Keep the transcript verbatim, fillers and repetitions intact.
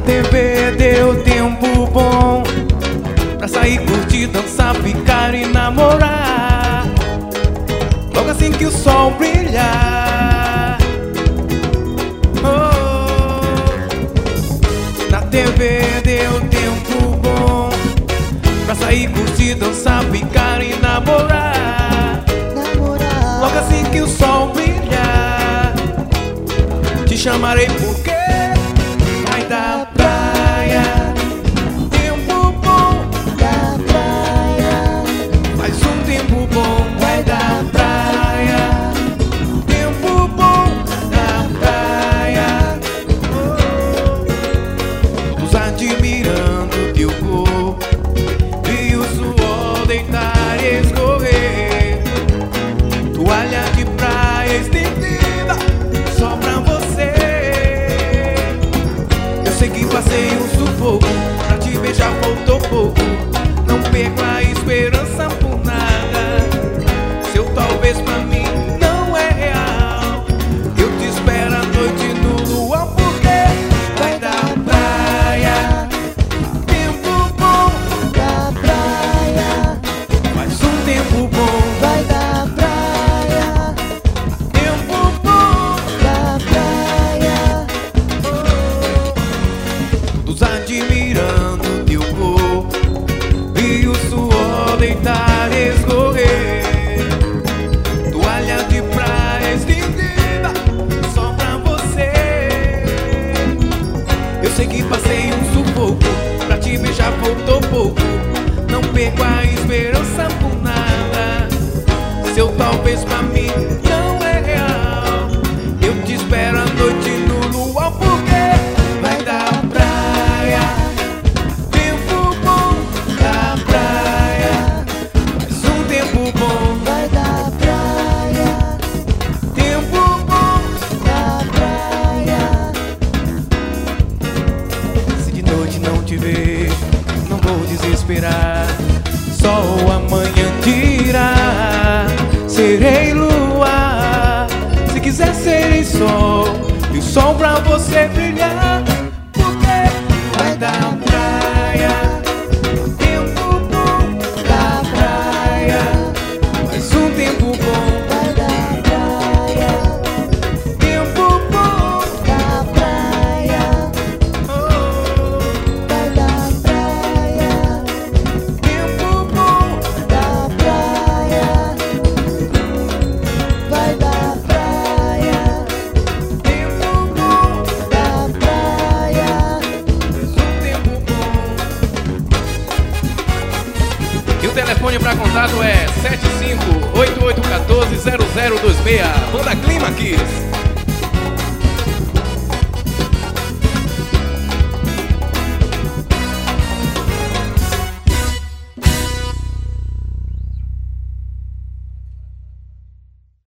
T V deu tempo bom pra sair, curtir, dançar, ficar e namorar. Logo assim que o sol brilhar. Oh, na T V deu tempo bom pra sair, curtir, dançar, ficar e namorar. Namorar. Logo assim que o sol brilhar, te chamarei porque vai dar praia. Tempo bom Da praia. faz um tempo bom, vai dar praia. Tempo bom da praia. Oh, nos admirando teu corpo e o suor deitar e escorrer. Toalha de praia estendida só pra você. Eu sei que passei um sufoco, pra te beijar faltou pouco. Não perco a esperança por nada. Seu talvez pra mim não é real. Eu te espero à noite no luar porque vai dar praia. Tempo bom Da praia. faz um tempo bom. Vai da praia. Tempo bom Da praia. nos admirando teu corpo e o suor deitar e escorrer. Toalha de praia estendida só pra você. Eu sei que passei um sufoco, pra te beijar faltou pouco. Não perco a esperança por nada. Seu talvez pra mim não é real. Eu te espero à noite no luar porque vai dar praia. Tempo bom da praia. Faz um tempo bom. Vai da praia. Tempo bom. Da praia. Se de noite não te ver, não vou desesperar. Só o amanhã dirá. Serei lua, se quiser serei sol, e o sol pra você brilhar. Porque vai dar praia. Tempo bom da praia. Faz um tempo bom. Vai da praia. Tempo bom. Da praia. Oh, Vai da praia. tempo bom. Da praia. Vai da praia. Tempo bom. Da praia. Um tempo bom. E o telefone para contato é sete cinco oito oito um quatro zero zero dois seis. Banda Clima Kiss.